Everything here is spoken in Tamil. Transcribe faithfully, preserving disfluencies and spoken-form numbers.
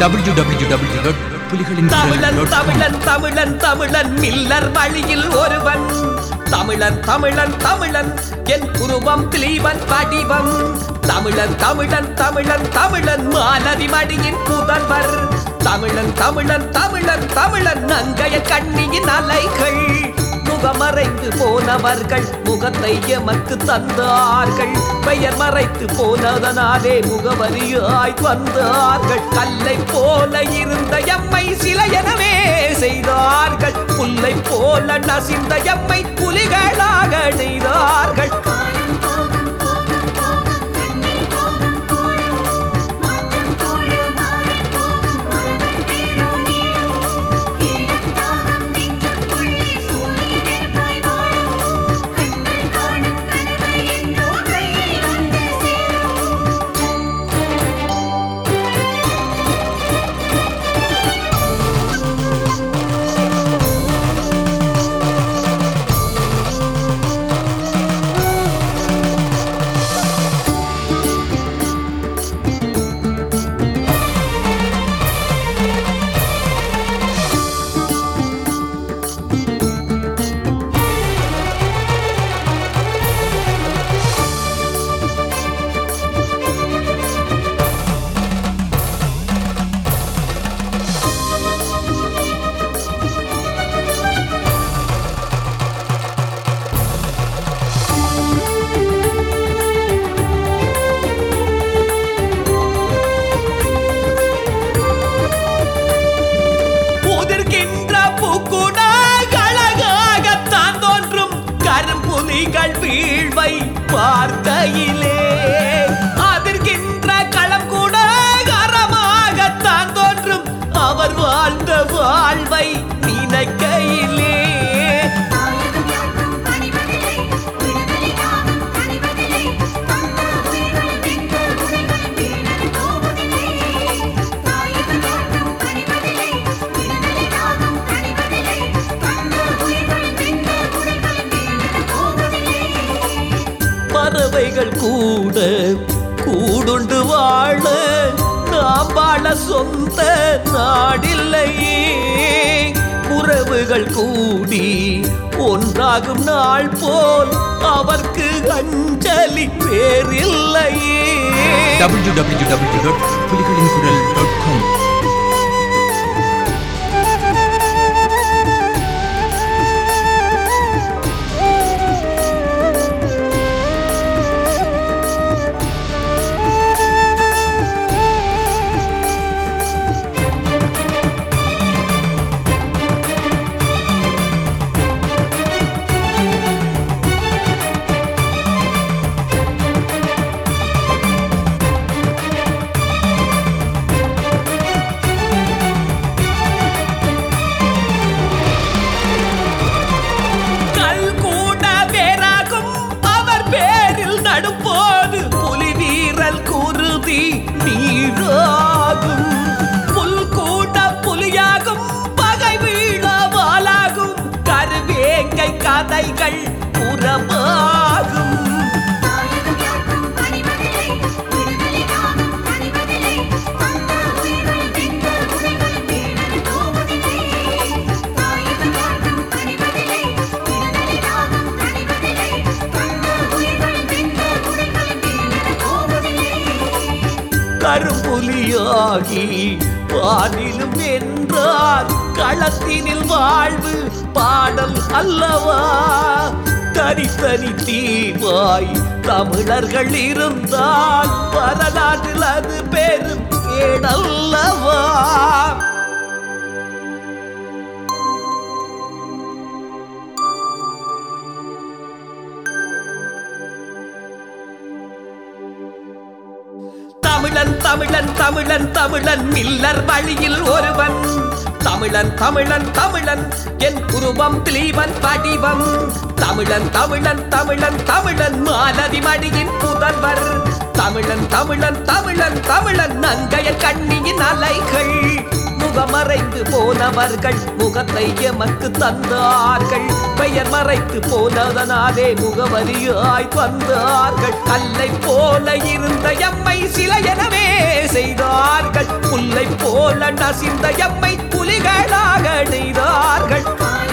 டபிள்யூ டபிள்யூ டபிள்யூ டாட் புலிகளின் தமிழன் தமிழன் தமிழன் தமிழன் மில்லர் வழியில் ஒருவன் தமிழன் தமிழன் தமிழன் என் உருவம் திலீபன் வடிவம் தமிழன் தமிழன் தமிழன் தமிழன் மாலதி மடியின் புதல்வர் தமிழன் தமிழன் தமிழன் தமிழன் நங்கைய கண்ணியின் அலைகள் முகமறைந்து போனவர்கள் முகத்தை எமக்கு தந்தார்கள் பெயர் மறைத்து போனதனாலே முகவரியாய் வந்தார்கள் கல்லை போல இருந்த எம்மை சிலை எனவே செய்தார்கள் புல்லை போல நசிந்த எம்மை புலிகளாக நெய்தார்கள் வீழ்வை பார்க்கையிலே அதிர்கின்ற களம் கூட கரமாகத்தான் தோன்றும் அவர் வாழ்ந்த வாழ்வை நினைக்கையிலே பறவைகள் கூட கூடுண்டு வாழ நாம் வாழ சொந்த நாடில்லையே உறவுகள் கூடி ஒன்றாகும் நாள் போல் அவர்க்கு அஞ்சலி பேரில்லையே டபிள்யூ டபிள்யூ டபிள்யூ டாட் புலிகளின் குரல் டாட் காம் நடுப்போது புலி வீரல் குருதி நீராகும் புல் கூட புலியாகும் பகை வீழவாலாகும் கருவேங்கை கதைகள் புறமாகும் கரும்புலியாகி வானிலும் வென்றார் களத்தினில் வாழ்வு பாடல் அல்லவா தனித்தனி தீவாய் தமிழர்கள் இருந்தால் வரலாற்றில் அது பெரும் கேடல்லவா தமிழன் தமிழன் தமிழன் தமிழன் மில்லர் வழியில் ஒருவன் தமிழன் தமிழன் தமிழன் என் உருவம் திலீபன் வடிவம் தமிழன் தமிழன் தமிழன் தமிழன் மாலதி மடியின் புதல்வர் தமிழன் தமிழன் தமிழன் தமிழன் நங்கைய கண்ணியின் அலைகள் முகமறைந்து போனவர்கள் முகத்தை எமக்கு தந்தார்கள் பெயர் மறைத்து போனதனாலே முகவரியாய் வந்தார்கள் கல்லை போல இருந்த எம்மை சிலை எனவே செய்தார்கள். புல்லை போல நசிந்த எம்மை புலிகளாக நெய்தார்கள்.